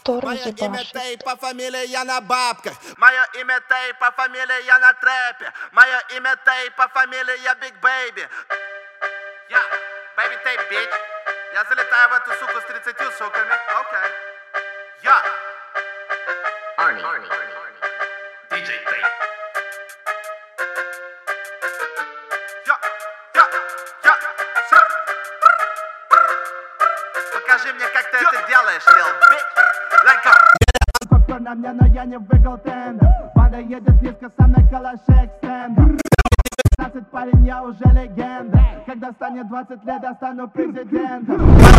Тор Мое имя ебашит. Тей, по фамилии я на бабках. Мое имя Тей, по фамилии я на трэпе. Мое имя Тей, по фамилии я Биг Бэйби. Я, Бэйби Тей, бич. Я залетаю в эту суку с 30 суками. Окей. Я. Arnie. Диджей Тей. Покажи мне, как ты это делаешь, Lil Bitch. Let go. Попёр на мне, но я не выиграл тендер. Банда едет близко, со мной калаш экстендер. 15 парень, я уже легенда. Когда станет 20 лет, я стану президентом.